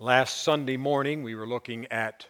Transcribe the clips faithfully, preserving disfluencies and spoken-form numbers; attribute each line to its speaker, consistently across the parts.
Speaker 1: Last Sunday morning, we were looking at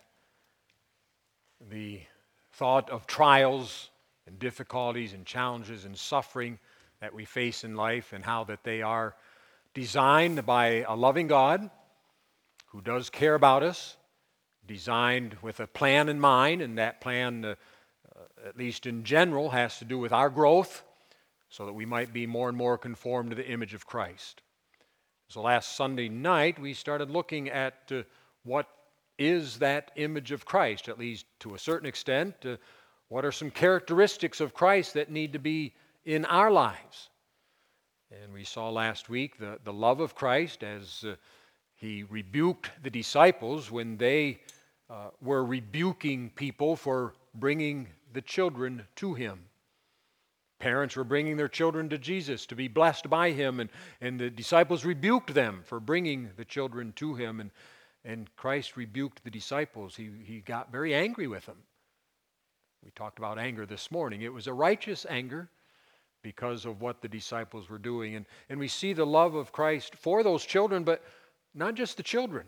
Speaker 1: the thought of trials and difficulties and challenges and suffering that we face in life, and how that they are designed by a loving God who does care about us, designed with a plan in mind, and that plan, uh, uh, at least in general, has to do with our growth so that we might be more and more conformed to the image of Christ. So last Sunday night, we started looking at uh, what is that image of Christ, at least to a certain extent. Uh, what are some characteristics of Christ that need to be in our lives? And we saw last week the, the love of Christ as uh, he rebuked the disciples when they uh, were rebuking people for bringing the children to him. Parents were bringing their children to Jesus to be blessed by him, and, and the disciples rebuked them for bringing the children to him, and, and Christ rebuked the disciples. He, he got very angry with them. We talked about anger this morning. It was a righteous anger because of what the disciples were doing. And, and we see the love of Christ for those children, but not just the children.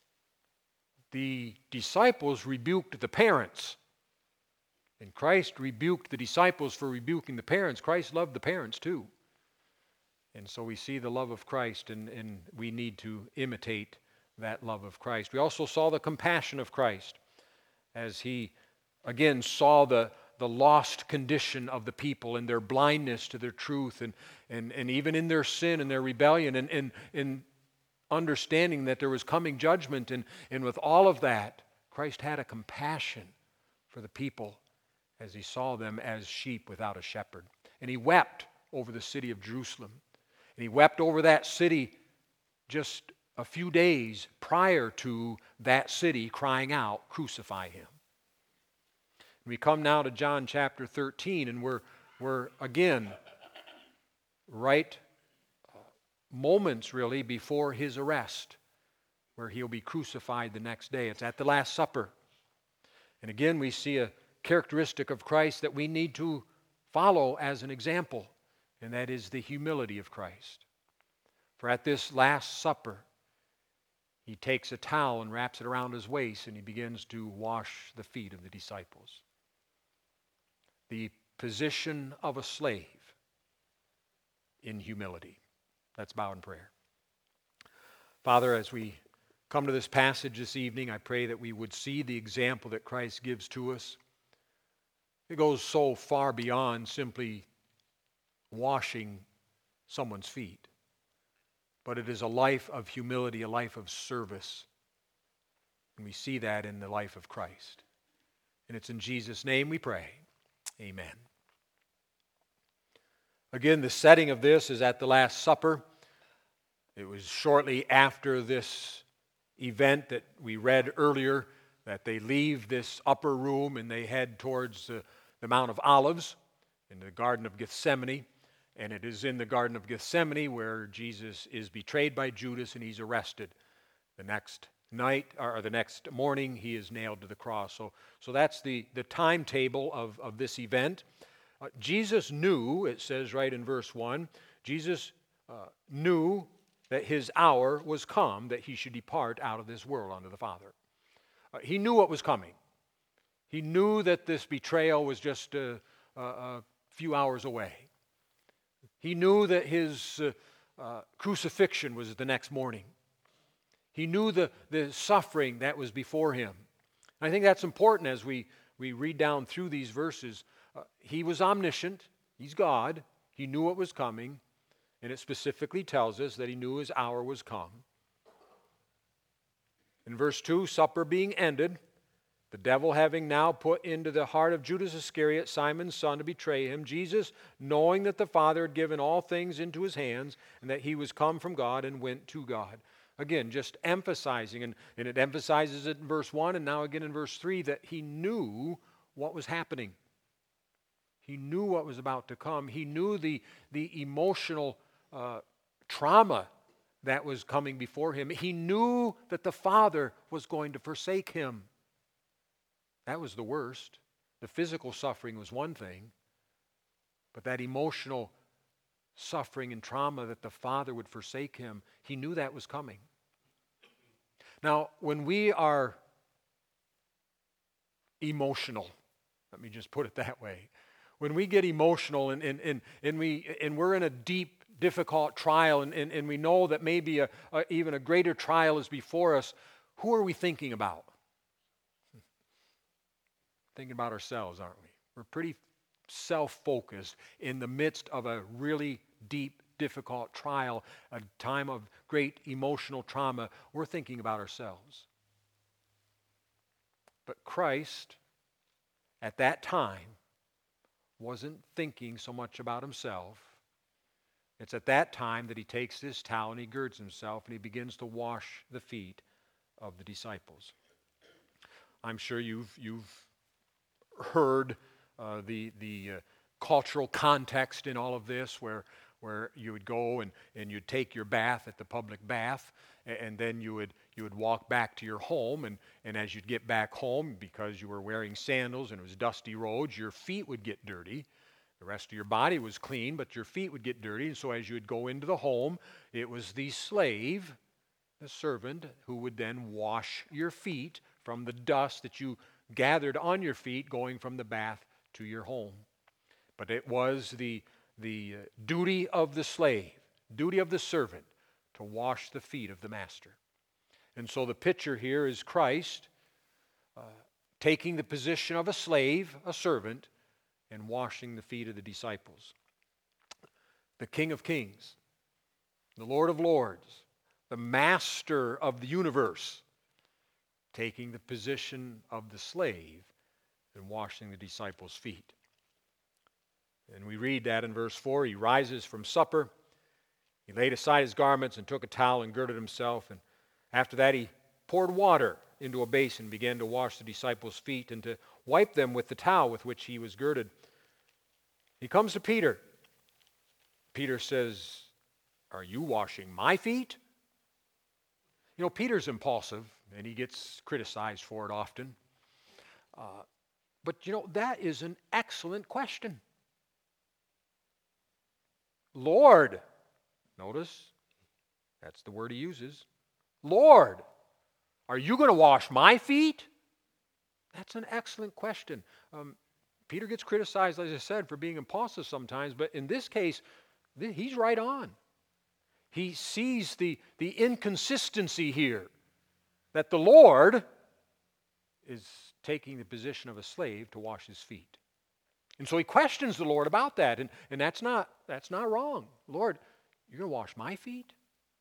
Speaker 1: The disciples rebuked the parents. And Christ rebuked the disciples for rebuking the parents. Christ loved the parents too. And so we see the love of Christ, and, and we need to imitate that love of Christ. We also saw the compassion of Christ as he, again, saw the, the lost condition of the people and their blindness to their truth, and, and, and even in their sin and their rebellion, and, and, and understanding that there was coming judgment. And, and with all of that, Christ had a compassion for the people as he saw them as sheep without a shepherd. And he wept over the city of Jerusalem. And he wept over that city just a few days prior to that city crying out, "Crucify him." And we come now to John chapter thirteen, and we're, we're again right uh, moments really before his arrest, where he'll be crucified the next day. It's at the Last Supper. And again we see a characteristic of Christ that we need to follow as an example, and that is the humility of Christ. For at this Last Supper, he takes a towel and wraps it around his waist, and he begins to wash the feet of the disciples. The position of a slave in humility. Let's bow in prayer. Father, as we come to this passage this evening, I pray that we would see the example that Christ gives to us. It goes so far beyond simply washing someone's feet, but it is a life of humility, a life of service. And we see that in the life of Christ. And it's in Jesus' name we pray. Amen. Again, the setting of this is at the Last Supper. It was shortly after this event that we read earlier that they leave this upper room and they head towards the, the Mount of Olives in the Garden of Gethsemane. And it is in the Garden of Gethsemane where Jesus is betrayed by Judas and he's arrested. The next night, or the next morning, he is nailed to the cross. So, so that's the, the timetable of, of this event. Uh, Jesus knew, it says right in verse one, Jesus uh, knew that his hour was come, that he should depart out of this world unto the Father. Uh, he knew what was coming. He knew that this betrayal was just a, a, a few hours away. He knew that his uh, uh, crucifixion was the next morning. He knew the, the suffering that was before him. And I think that's important as we, we read down through these verses. Uh, he was omniscient. He's God. He knew what was coming. And it specifically tells us that he knew his hour was come. In verse two, supper being ended, the devil having now put into the heart of Judas Iscariot, Simon's son, to betray him, Jesus, knowing that the Father had given all things into his hands, and that he was come from God and went to God. Again, just emphasizing, and, and it emphasizes it in verse one, and now again in verse three, that he knew what was happening. He knew what was about to come. He knew the, the emotional uh, trauma that was coming before him. He knew that the Father was going to forsake him. That was the worst. The physical suffering was one thing, but that emotional suffering and trauma that the Father would forsake him, he knew that was coming. Now, when we are emotional, let me just put it that way. When we get emotional and, and, and, and, we, and we're in a deep, difficult trial and, and, and we know that maybe a, a, even a greater trial is before us, who are we thinking about? Thinking about ourselves, aren't we? We're pretty self-focused in the midst of a really deep, difficult trial, a time of great emotional trauma. We're thinking about ourselves. But Christ, at that time, wasn't thinking so much about himself. It's at that time that he takes this towel and he girds himself and he begins to wash the feet of the disciples. I'm sure you've you've heard uh, the the uh, cultural context in all of this, where where you would go and, and you'd take your bath at the public bath, and, and then you would you would walk back to your home, and, and as you'd get back home, because you were wearing sandals and it was dusty roads, your feet would get dirty. The rest of your body was clean, but your feet would get dirty, and so as you would go into the home, it was the slave, the servant, who would then wash your feet from the dust that you gathered on your feet going from the bath to your home. But it was the, the duty of the slave, duty of the servant, to wash the feet of the master. And so the picture here is Christ uh, taking the position of a slave, a servant, and washing the feet of the disciples. The King of Kings, the Lord of Lords, the Master of the universe, taking the position of the slave and washing the disciples' feet. And we read that in verse four. He rises from supper. He laid aside his garments and took a towel and girded himself. And after that he poured water into a basin and began to wash the disciples' feet and to wipe them with the towel with which he was girded. He comes to Peter. Peter says, "Are you washing my feet?" You know, Peter's impulsive, and he gets criticized for it often. Uh, but, you know, that is an excellent question. Lord, notice, that's the word he uses. Lord, are you going to wash my feet? That's an excellent question. Um, Peter gets criticized, as I said, for being impulsive sometimes, but in this case, th- he's right on. He sees the, the inconsistency here, that the Lord is taking the position of a slave to wash his feet. And so he questions the Lord about that, and, and that's not that's not wrong. Lord, you're going to wash my feet?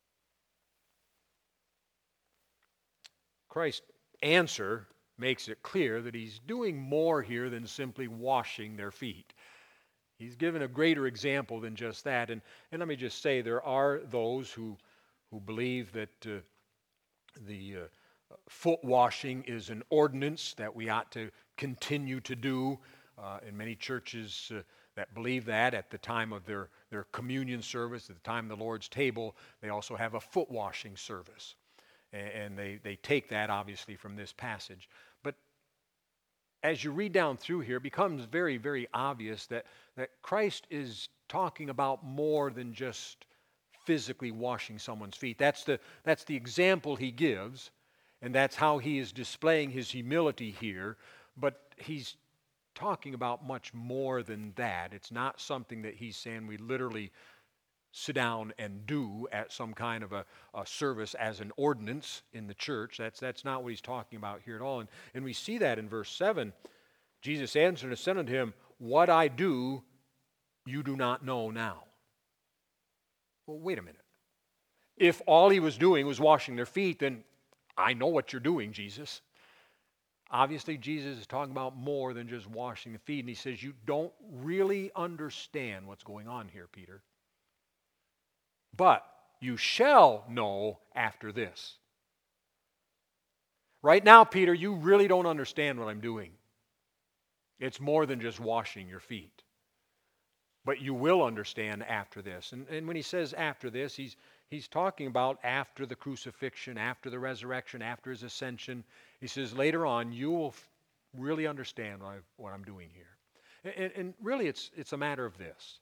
Speaker 1: Christ's answer makes it clear that he's doing more here than simply washing their feet. He's given a greater example than just that. And, and let me just say, there are those who, who believe that uh, the uh, foot washing is an ordinance that we ought to continue to do. Uh, in many churches uh, that believe that, at the time of their, their communion service, at the time of the Lord's table, they also have a foot washing service. And, and they, they take that, obviously, from this passage. But as you read down through here, it becomes very, very obvious that, that Christ is talking about more than just physically washing someone's feet. That's the, that's the example he gives, and that's how he is displaying his humility here. But he's talking about much more than that. It's not something that he's saying we literally sit down and do at some kind of a, a service as an ordinance in the church. That's, that's not what he's talking about here at all. And, and we see that in verse seven. Jesus answered and said unto him, "What I do, you do not know now." Well, wait a minute. If all he was doing was washing their feet, then I know what you're doing, Jesus. Obviously, Jesus is talking about more than just washing the feet. And he says, you don't really understand what's going on here, Peter. But you shall know after this. Right now, Peter, you really don't understand what I'm doing. It's more than just washing your feet. But you will understand after this. And, and when he says after this, he's, he's talking about after the crucifixion, after the resurrection, after his ascension. He says later on, you will f- really understand what, I, what I'm doing here. And, and really, it's, it's a matter of this.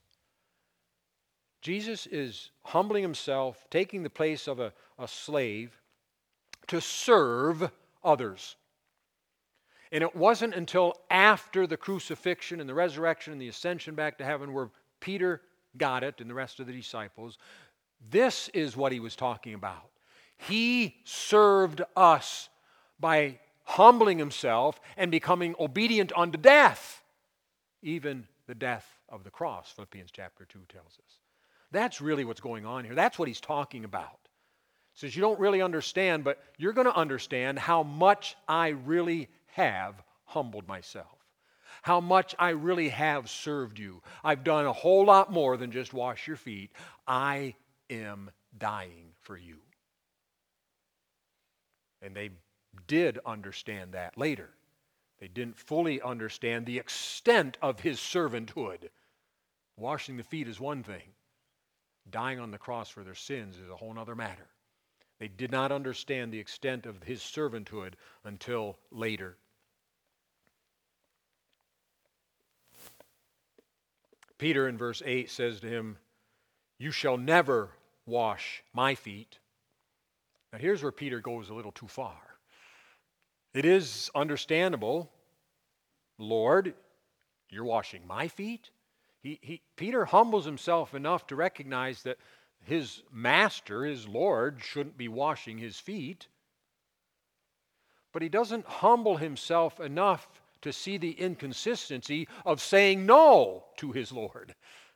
Speaker 1: Jesus is humbling himself, taking the place of a, a slave, to serve others. And it wasn't until after the crucifixion and the resurrection and the ascension back to heaven where Peter got it and the rest of the disciples. This is what he was talking about. He served us by humbling himself and becoming obedient unto death, even the death of the cross, Philippians chapter two tells us. That's really what's going on here. That's what he's talking about. He says, you don't really understand, but you're going to understand how much I really have humbled myself. How much I really have served you. I've done a whole lot more than just wash your feet. I am dying for you. And they did understand that later. They didn't fully understand the extent of his servanthood. Washing the feet is one thing. Dying on the cross for their sins is a whole other matter. They did not understand the extent of his servanthood until later. Peter in verse eight says to him, you shall never wash my feet. Now here's where Peter goes a little too far. It is understandable, Lord, you're washing my feet? He, he, Peter humbles himself enough to recognize that his master, his Lord, shouldn't be washing his feet. But he doesn't humble himself enough to see the inconsistency of saying no to his Lord.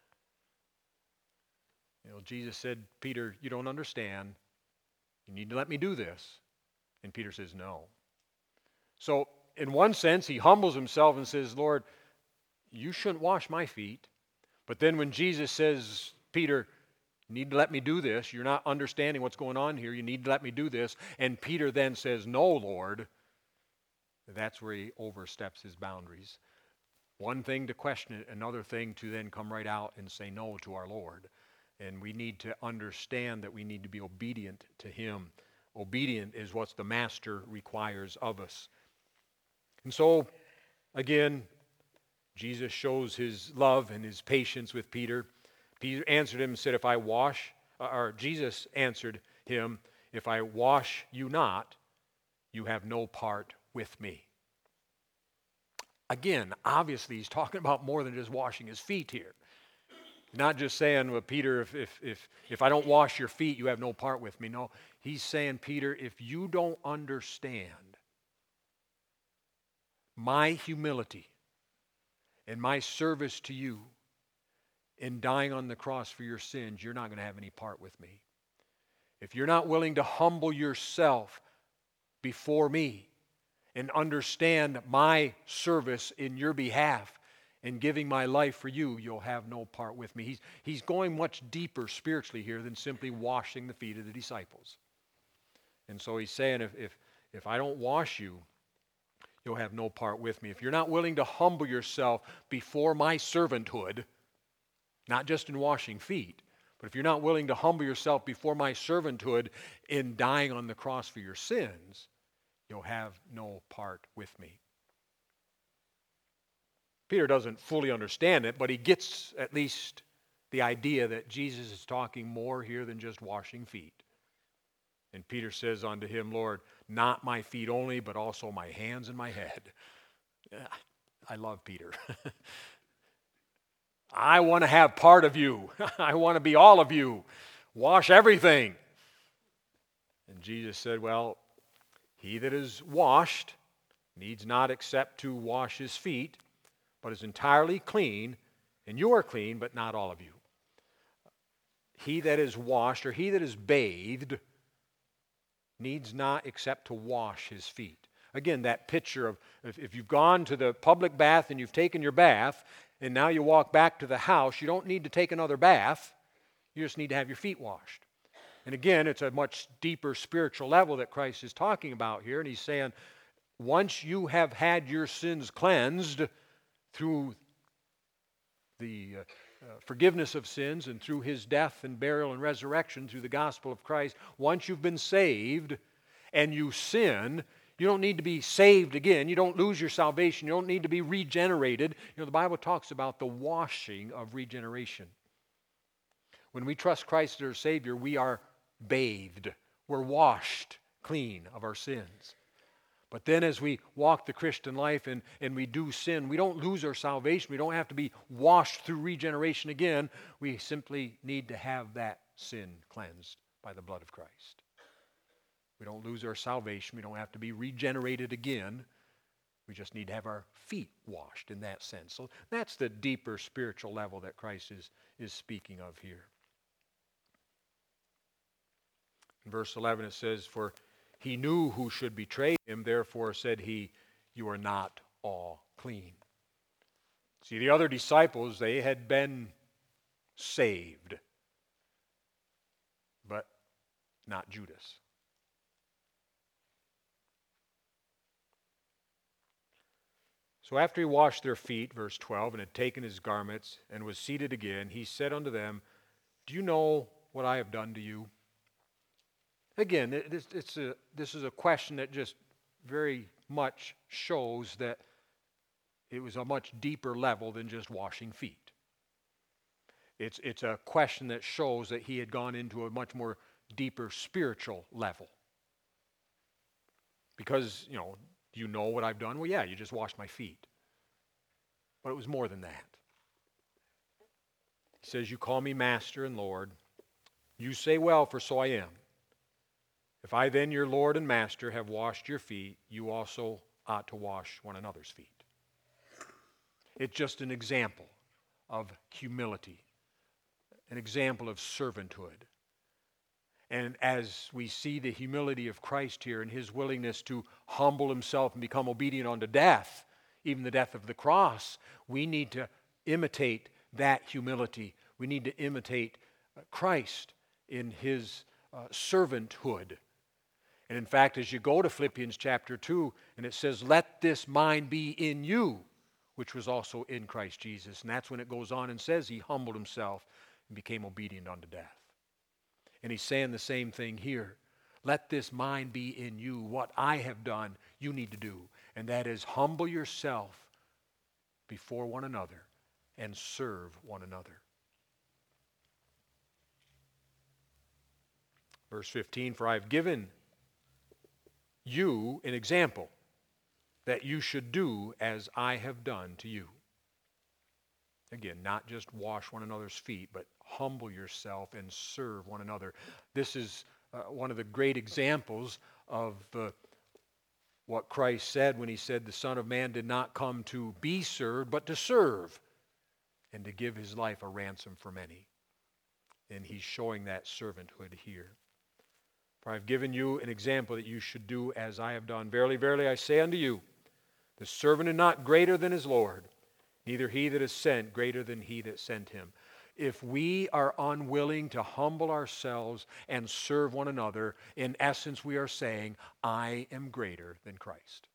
Speaker 1: You know, Jesus said, Peter, you don't understand. You need to let me do this. And Peter says, no. So, in one sense, he humbles himself and says, Lord, you shouldn't wash my feet. But then when Jesus says, Peter, you need to let me do this. You're not understanding what's going on here. You need to let me do this. And Peter then says, no, Lord. That's where he oversteps his boundaries. One thing to question it, another thing to then come right out and say no to our Lord. And we need to understand that we need to be obedient to him. Obedient is what the master requires of us. And so, again, Jesus shows his love and his patience with Peter. Peter answered him and said, if I wash, or Jesus answered him, if I wash you not, you have no part with me. Again, obviously he's talking about more than just washing his feet here. Not just saying, well, Peter, if, if, if, if I don't wash your feet, you have no part with me. No, he's saying, Peter, if you don't understand my humility and my service to you in dying on the cross for your sins, you're not going to have any part with me. If you're not willing to humble yourself before me and understand my service in your behalf and giving my life for you, you'll have no part with me. He's, he's going much deeper spiritually here than simply washing the feet of the disciples. And so he's saying, if, if, if I don't wash you, you'll have no part with me. If you're not willing to humble yourself before my servanthood, not just in washing feet, but if you're not willing to humble yourself before my servanthood in dying on the cross for your sins, you'll have no part with me. Peter doesn't fully understand it, but he gets at least the idea that Jesus is talking more here than just washing feet. And Peter says unto him, Lord, not my feet only, but also my hands and my head. I love Peter. I want to have part of you. I want to be all of you. Wash everything. And Jesus said, well, he that is washed needs not except to wash his feet, but is entirely clean, and you are clean, but not all of you. He that is washed, or he that is bathed, needs not except to wash his feet. Again, that picture of if, if you've gone to the public bath and you've taken your bath, and now you walk back to the house, you don't need to take another bath. You just need to have your feet washed. And again, it's a much deeper spiritual level that Christ is talking about here. And he's saying, once you have had your sins cleansed through the uh, uh, forgiveness of sins and through his death and burial and resurrection through the gospel of Christ, once you've been saved and you sin, you don't need to be saved again. You don't lose your salvation. You don't need to be regenerated. You know, the Bible talks about the washing of regeneration. When we trust Christ as our Savior, we are bathed. We're washed clean of our sins. But then as we walk the Christian life and, and we do sin, we don't lose our salvation. We don't have to be washed through regeneration again. We simply need to have that sin cleansed by the blood of Christ. We don't lose our salvation. We don't have to be regenerated again. We just need to have our feet washed in that sense. So that's the deeper spiritual level that Christ is, is speaking of here. In verse eleven it says, "For he knew who should betray him, therefore said he, you are not all clean." See, the other disciples, they had been saved, but not Judas. So after he washed their feet, verse twelve, and had taken his garments and was seated again, he said unto them, "Do you know what I have done to you?" Again, it's, it's a, this is a question that just very much shows that it was a much deeper level than just washing feet. It's, it's a question that shows that he had gone into a much more deeper spiritual level. Because, you know, do you know what I've done? Well, yeah, you just washed my feet. But it was more than that. He says, "You call me Master and Lord. You say well, for so I am. If I then, your Lord and Master, have washed your feet, you also ought to wash one another's feet." It's just an example of humility, an example of servanthood. And as we see the humility of Christ here and his willingness to humble himself and become obedient unto death, even the death of the cross, we need to imitate that humility. We need to imitate Christ in his uh, servanthood. And in fact, as you go to Philippians chapter two, and it says, "Let this mind be in you, which was also in Christ Jesus." And that's when it goes on and says he humbled himself and became obedient unto death. And he's saying the same thing here. Let this mind be in you. What I have done, you need to do. And that is humble yourself before one another and serve one another. Verse fifteen, "For I have given you an example, that you should do as I have done to you." Again, not just wash one another's feet, but humble yourself and serve one another. This is uh, one of the great examples of uh, what Christ said when he said the Son of Man did not come to be served, but to serve, and to give his life a ransom for many. And he's showing that servanthood here. "For I have given you an example that you should do as I have done. Verily, verily, I say unto you, the servant is not greater than his Lord, neither he that is sent greater than he that sent him." If we are unwilling to humble ourselves and serve one another, in essence we are saying, I am greater than Christ.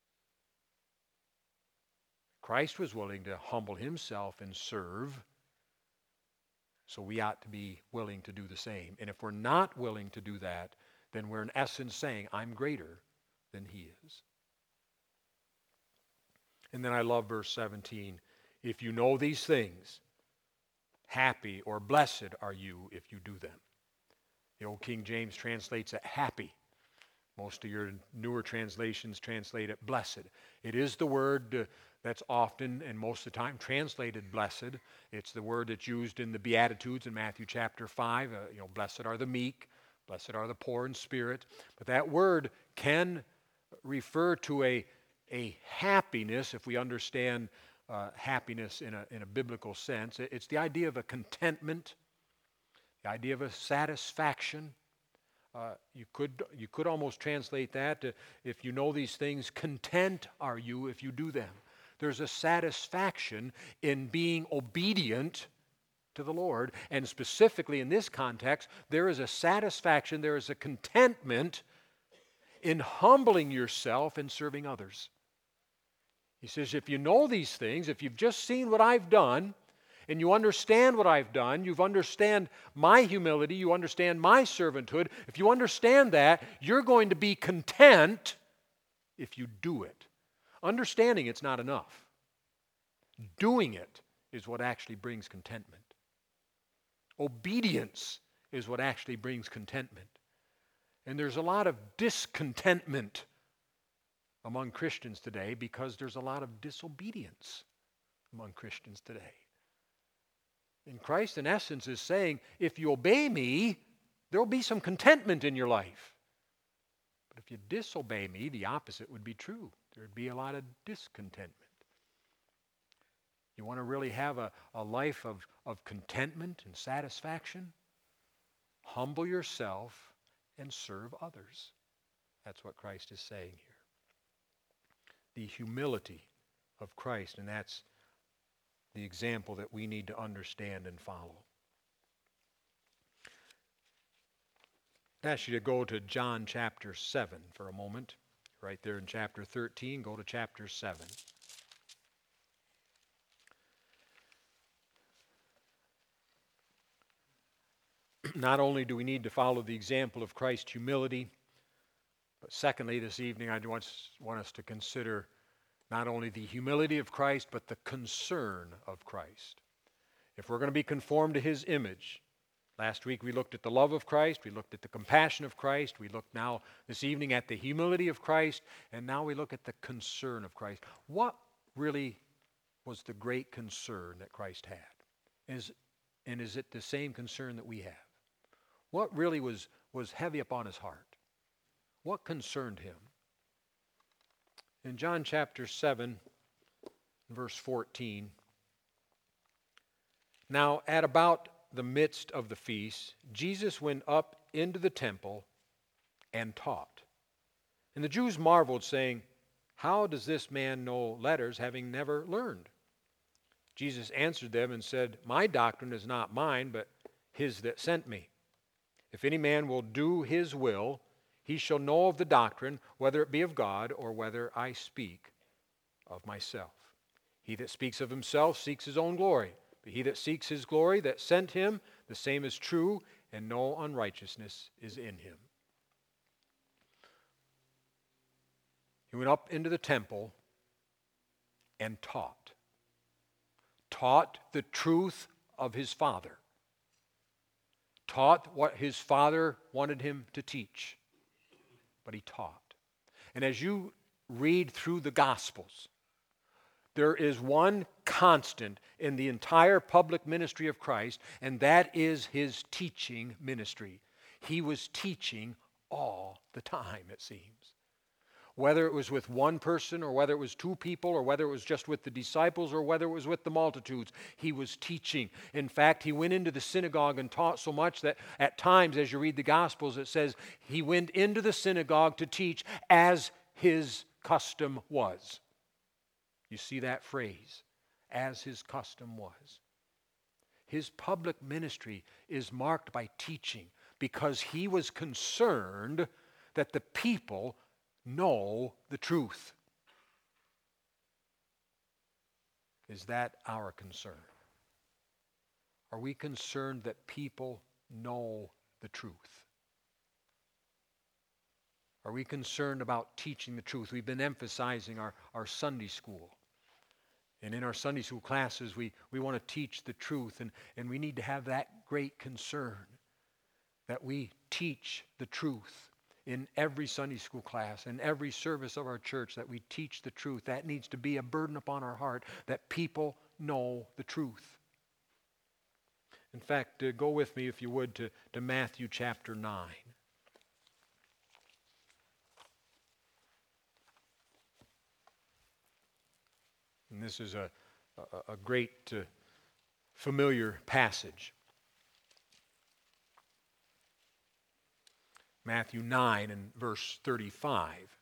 Speaker 1: Christ was willing to humble himself and serve, so we ought to be willing to do the same. And if we're not willing to do that, then we're in essence saying, I'm greater than he is. And then I love verse seventeen. "If you know these things, happy or blessed are you if you do them." The old King James translates it happy. Most of your newer translations translate it blessed. It is the word uh, that's often and most of the time translated blessed. It's the word that's used in the Beatitudes in Matthew chapter five. Uh, you know, blessed are the meek, blessed are the poor in spirit. But that word can refer to a, a happiness, if we understand uh, happiness in a, in a biblical sense. It's the idea of a contentment, the idea of a satisfaction. Uh, you could you could almost translate that to, if you know these things, content are you if you do them. There's a satisfaction in being obedient to the Lord, and specifically in this context, there is a satisfaction, there is a contentment in humbling yourself and serving others. He says, if you know these things, if you've just seen what I've done, and you understand what I've done, you understand my humility, you understand my servanthood, if you understand that, you're going to be content if you do it. Understanding it's not enough. Doing it is what actually brings contentment. Obedience is what actually brings contentment. And there's a lot of discontentment among Christians today because there's a lot of disobedience among Christians today. And Christ, in essence, is saying, if you obey me, there will be some contentment in your life. But if you disobey me, the opposite would be true. There would be a lot of discontentment. You want to really have a, a life of, of contentment and satisfaction? Humble yourself and serve others. That's what Christ is saying here. The humility of Christ, and that's the example that we need to understand and follow. I ask you to go to John chapter seven for a moment. Right there in chapter thirteen, go to chapter seven. Not only do we need to follow the example of Christ's humility, but secondly, this evening I want us to consider not only the humility of Christ, but the concern of Christ. If we're going to be conformed to His image, last week we looked at the love of Christ, we looked at the compassion of Christ, we look now this evening at the humility of Christ, and now we look at the concern of Christ. What really was the great concern that Christ had? Is, and is it the same concern that we have? What really was, was heavy upon His heart? What concerned Him? In John chapter seven, verse fourteen, now at about the midst of the feast, Jesus went up into the temple and taught. And the Jews marveled, saying, how does this man know letters, having never learned? Jesus answered them and said, my doctrine is not mine, but His that sent me. If any man will do His will, he shall know of the doctrine, whether it be of God or whether I speak of myself. He that speaks of himself seeks his own glory. But he that seeks his glory that sent him, the same is true, and no unrighteousness is in him. He went up into the temple and taught. Taught the truth of his Father. Taught what his Father wanted him to teach. But he taught. And as you read through the Gospels, there is one constant in the entire public ministry of Christ, and that is His teaching ministry. He was teaching all the time, it seems. Whether it was with one person, or whether it was two people, or whether it was just with the disciples, or whether it was with the multitudes, He was teaching. In fact, He went into the synagogue and taught so much that at times, as you read the Gospels, it says He went into the synagogue to teach as His custom was. You see that phrase, as His custom was. His public ministry is marked by teaching because He was concerned that the people know the truth. Is that our concern? Are we concerned that people know the truth? Are we concerned about teaching the truth? We've been emphasizing our, our Sunday school. And in our Sunday school classes, we, we want to teach the truth, and, and we need to have that great concern that we teach the truth in every Sunday school class, in every service of our church, that we teach the truth. That needs to be a burden upon our heart, that people know the truth. In fact, uh, go with me, if you would, to, to Matthew chapter nine. And this is a, a, a great uh, familiar passage. Matthew nine and verse thirty-five.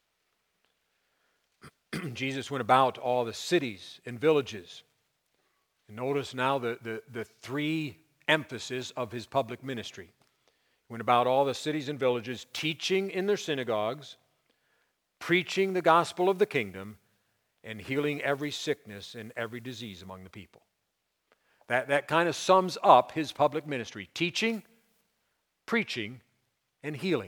Speaker 1: Jesus went about all the cities and villages. And notice now the, the, the three emphasis of His public ministry. He went about all the cities and villages, teaching in their synagogues, preaching the gospel of the kingdom, and healing every sickness and every disease among the people. That, that kind of sums up His public ministry. Teaching, preaching, and healing.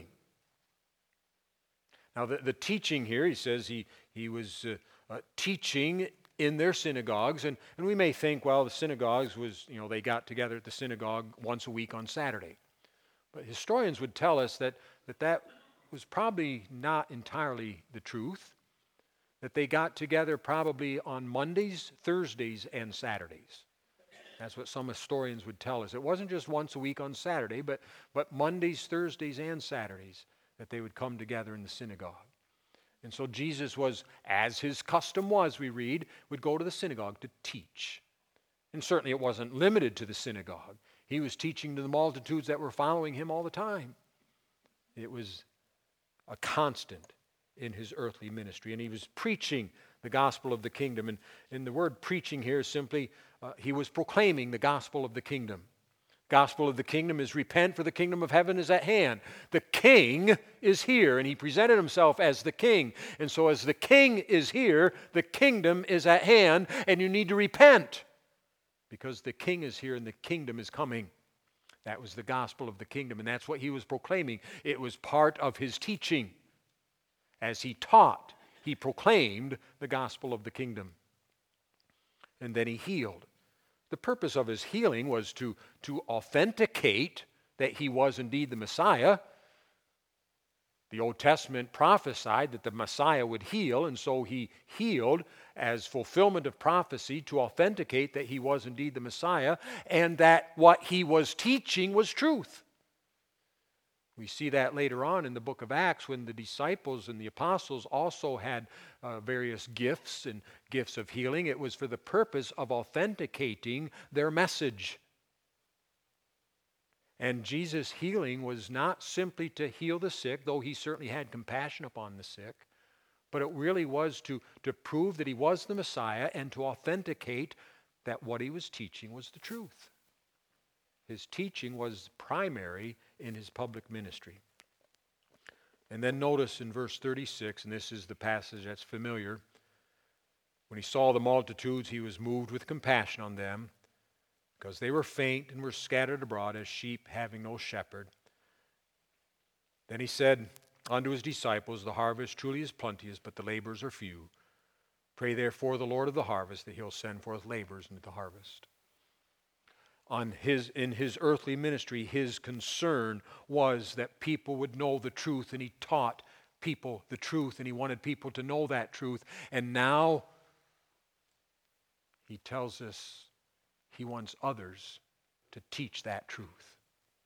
Speaker 1: Now the, the teaching here, he says he, he was uh, uh, teaching in their synagogues, and, and we may think, well, the synagogues was, you know, they got together at the synagogue once a week on Saturday. But historians would tell us that that, that was probably not entirely the truth, that they got together probably on Mondays, Thursdays, and Saturdays. That's what some historians would tell us. It wasn't just once a week on Saturday, but, but Mondays, Thursdays, and Saturdays that they would come together in the synagogue. And so Jesus was, as his custom was, we read, would go to the synagogue to teach. And certainly it wasn't limited to the synagogue. He was teaching to the multitudes that were following him all the time. It was a constant in his earthly ministry. And he was preaching the gospel of the kingdom. And, and the word preaching here is simply, uh, he was proclaiming the gospel of the kingdom. Gospel of the kingdom is repent, for the kingdom of heaven is at hand. The king is here, and he presented himself as the king. And so as the king is here, the kingdom is at hand, and you need to repent because the king is here and the kingdom is coming. That was the gospel of the kingdom, and that's what he was proclaiming. It was part of his teaching. As he taught, he proclaimed the gospel of the kingdom. And then he healed. The purpose of his healing was to, to authenticate that he was indeed the Messiah. The Old Testament prophesied that the Messiah would heal, and so he healed as fulfillment of prophecy to authenticate that he was indeed the Messiah and that what he was teaching was truth. We see that later on in the book of Acts when the disciples and the apostles also had uh, various gifts and gifts of healing. It was for the purpose of authenticating their message. And Jesus' healing was not simply to heal the sick, though he certainly had compassion upon the sick, but it really was to, to prove that he was the Messiah and to authenticate that what he was teaching was the truth. His teaching was primary in his public ministry. And then notice in verse thirty-six, and this is the passage that's familiar, when he saw the multitudes, he was moved with compassion on them, because they were faint and were scattered abroad as sheep having no shepherd. Then he said unto his disciples, the harvest truly is plenteous, but the laborers are few. Pray therefore the Lord of the harvest that he'll send forth laborers into the harvest. On his, in his earthly ministry, his concern was that people would know the truth, and he taught people the truth, and he wanted people to know that truth. And now he tells us he wants others to teach that truth.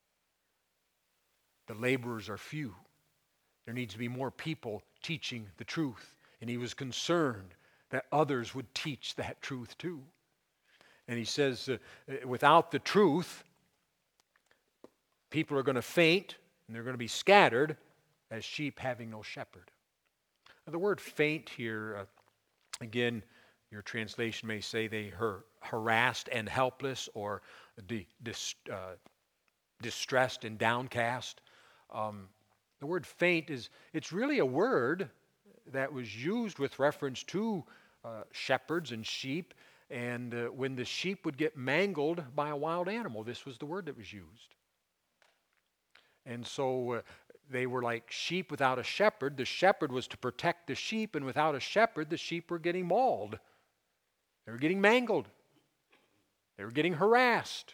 Speaker 1: The laborers are few. There needs to be more people teaching the truth, and he was concerned that others would teach that truth too. And he says, uh, without the truth, people are going to faint and they're going to be scattered as sheep having no shepherd. Now, the word faint here, uh, again, your translation may say they are harassed and helpless, or di- dis, uh, distressed and downcast. Um, the word faint is, it's really a word that was used with reference to uh, shepherds and sheep. And uh, when the sheep would get mangled by a wild animal, this was the word that was used. And so uh, they were like sheep without a shepherd. The shepherd was to protect the sheep, and without a shepherd, the sheep were getting mauled. They were getting mangled. They were getting harassed.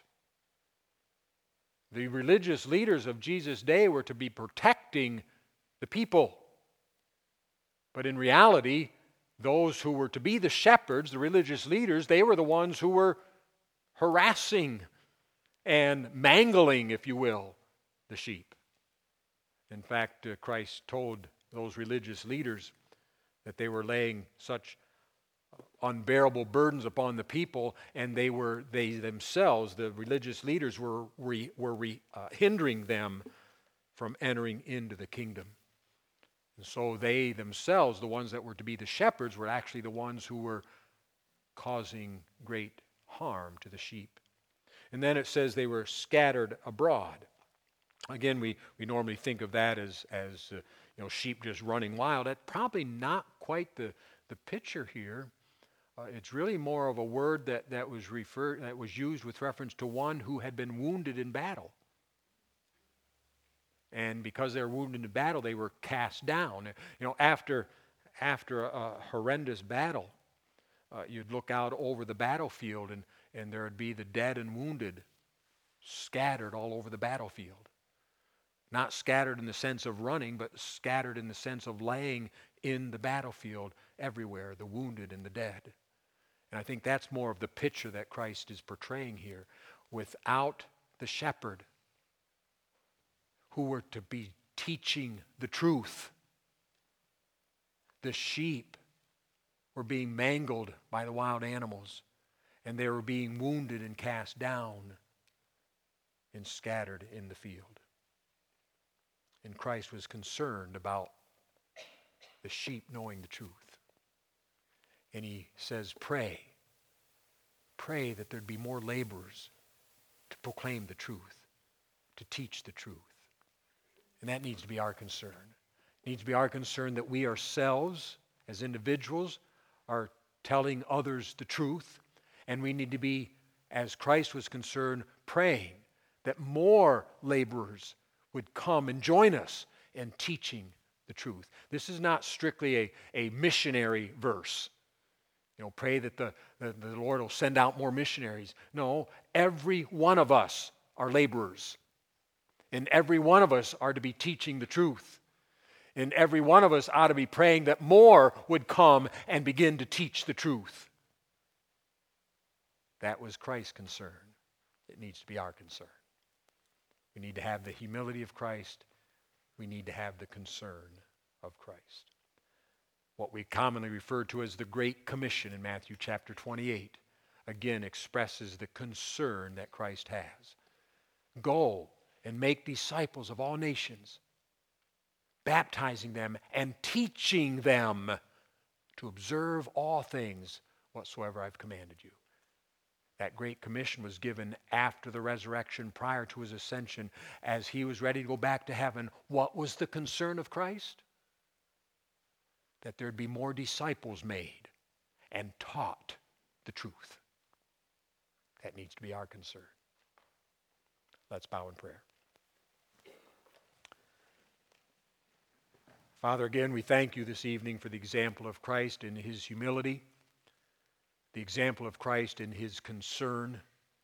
Speaker 1: The religious leaders of Jesus' day were to be protecting the people. But in reality, those who were to be the shepherds, the religious leaders, they were the ones who were harassing and mangling, if you will, the sheep. In fact, uh, Christ told those religious leaders that they were laying such unbearable burdens upon the people, and they were they themselves, the religious leaders, were re, were re, uh, hindering them from entering into the kingdom. And so they themselves, the ones that were to be the shepherds, were actually the ones who were causing great harm to the sheep. And then it says they were scattered abroad. Again, we, we normally think of that as, as uh, you know, sheep just running wild. That's probably not quite the, the picture here. Uh, it's really more of a word that, that was referred that was used with reference to one who had been wounded in battle. And because they were wounded in battle, they were cast down. You know, after, after a, a horrendous battle, uh, you'd look out over the battlefield, and, and there would be the dead and wounded scattered all over the battlefield. Not scattered in the sense of running, but scattered in the sense of laying in the battlefield everywhere, the wounded and the dead. And I think that's more of the picture that Christ is portraying here. Without the shepherd, who were to be teaching the truth, the sheep were being mangled by the wild animals, and they were being wounded and cast down and scattered in the field. And Christ was concerned about the sheep knowing the truth. And he says, pray. Pray that there'd be more laborers to proclaim the truth, to teach the truth. And that needs to be our concern. It needs to be our concern that we ourselves, as individuals, are telling others the truth. And we need to be, as Christ was concerned, praying that more laborers would come and join us in teaching the truth. This is not strictly a, a missionary verse. You know, pray that the, the, the Lord will send out more missionaries. No, every one of us are laborers. And every one of us are to be teaching the truth. And every one of us ought to be praying that more would come and begin to teach the truth. That was Christ's concern. It needs to be our concern. We need to have the humility of Christ. We need to have the concern of Christ. What we commonly refer to as the Great Commission in Matthew chapter twenty-eight, again expresses the concern that Christ has. Go and make disciples of all nations, baptizing them and teaching them to observe all things whatsoever I've commanded you. That Great Commission was given after the resurrection, prior to his ascension, as he was ready to go back to heaven. What was the concern of Christ? That there'd be more disciples made and taught the truth. That needs to be our concern. Let's bow in prayer. Father, again, we thank you this evening for the example of Christ in his humility, the example of Christ in his concern.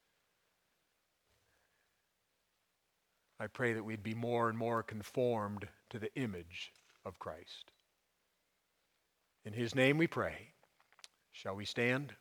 Speaker 1: I pray that we'd be more and more conformed to the image of Christ. In his name we pray. Shall we stand?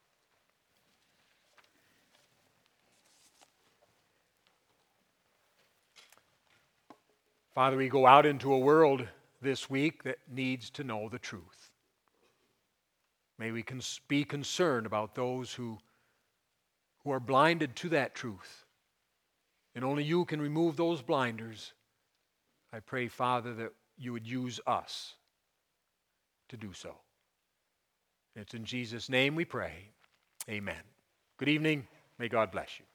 Speaker 1: Father, we go out into a world this week that needs to know the truth. May we cons- be concerned about those who, who are blinded to that truth. And only you can remove those blinders. I pray, Father, that you would use us to do so. It's in Jesus' name we pray. Amen. Good evening. May God bless you.